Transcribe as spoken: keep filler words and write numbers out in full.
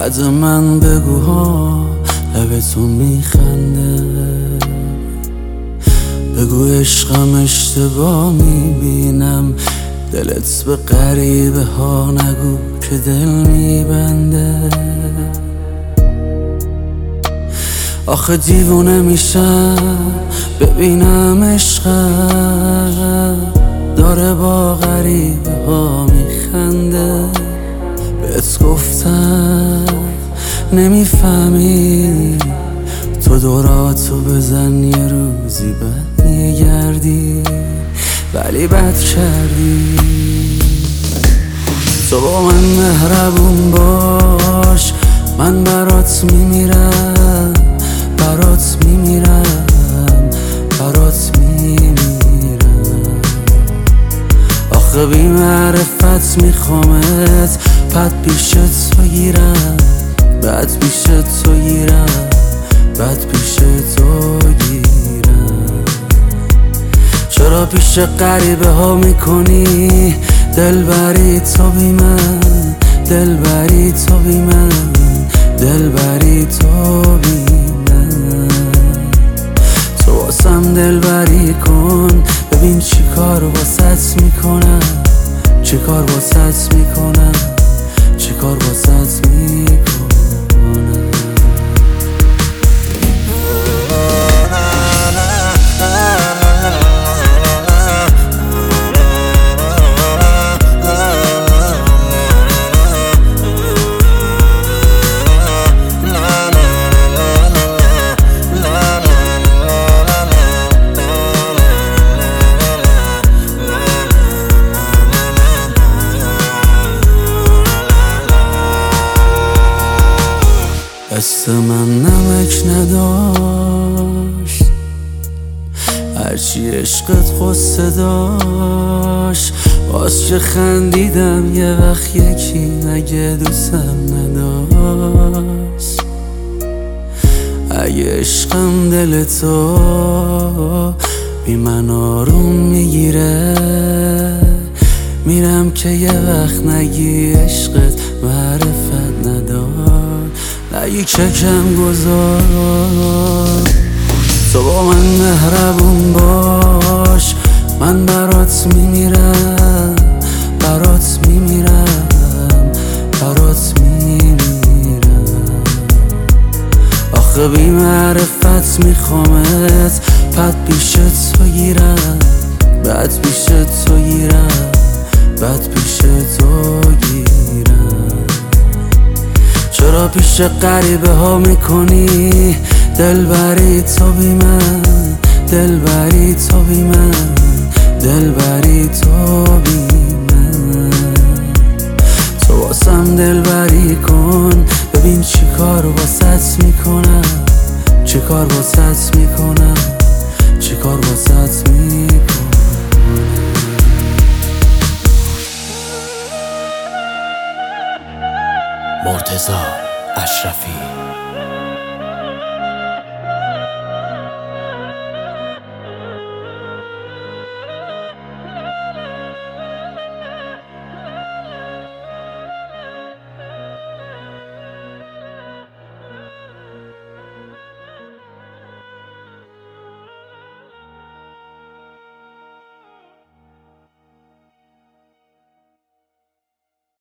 بعد من بگو ها لبتون میخنده، بگو عشقم اشتباه میبینم، دلت به غریبه ها نگو که دل میبنده. آخه دیوونه میشم ببینم عشقم داره با غریبه ها میخنده. بهت گفتم نمیفهمی، تو دوراتو بزن یه روزی بد میگردی، ولی بد کردی. تو با من مهربون باش، من برات میمیرم، برات میمیرم، برات میمیرم. آخه بی معرفت میخوامت، بعد پیش تو گیرم، بعد پیش تو گیرم، بعد پیش تو گیرم. چرا پیش غریبه ها میکنی دل بری تو بی من، دل بری تو بی من، دل بری تو بی من. تو واسم دل بری کن، ببین چی کار واسط میکنم، چی کار واسط میکنم، چی کار واسط میکنم. دست من نمک نداشت، هرچی عشقت قصه داشت، باز چه خندیدم یه وقت یکی مگه دوستم نداشت. اگه عشقم دل تو بی من آروم میگیره، میرم که یه وقت نگی عشقت معرفت نداشت، نگی که کم گذار. تو با من مهربون باش، من برات میمیرم، برات میمیرم، برات میمیرم. آخه بی معرفت میخوامت، بعد پیش تو گیرم، بعد پیش تو گیرم، بعد پیش تو گیرم. چرا پیش غریبه ها میکنی دل بری تو بی من، دل بری تو بی من، دل بری تو بی من. تو واسم دل بری کن، ببین چی کار واسط میکنم، چی کار واسط میکنم، چی کار واسط میکنم. مرتضی اشرفی